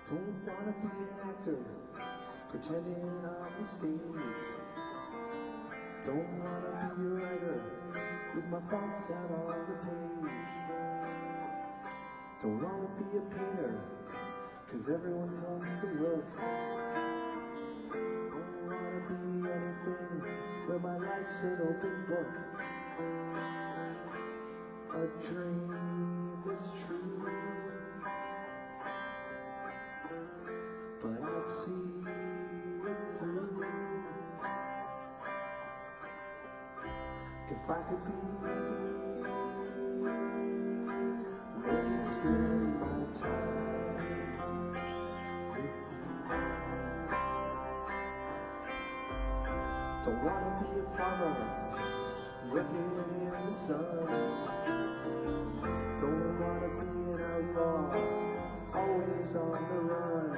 Don't wanna be an actor, pretending on the stage. Don't wanna be a writer, with my thoughts out on the page. Don't wanna be a painter, 'cause everyone comes to look. Don't wanna be anything where my life's an open book. A dream is true, but I'd see it through if I could be wasting my time with you. Don't wanna be a farmer working in the sun. Don't wanna be an outlaw always on the run.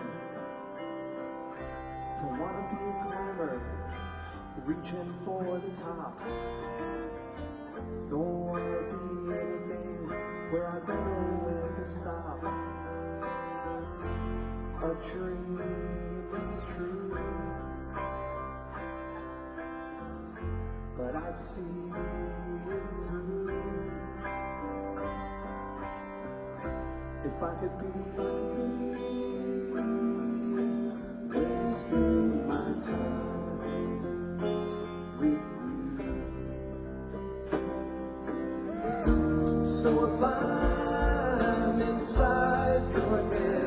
Don't wanna be a climber reaching for the top. Don't wanna be anything where I don't know when to stop. A dream, it's true, but I've seen it through. If I could be wasting my time with you. So if I'm inside your head,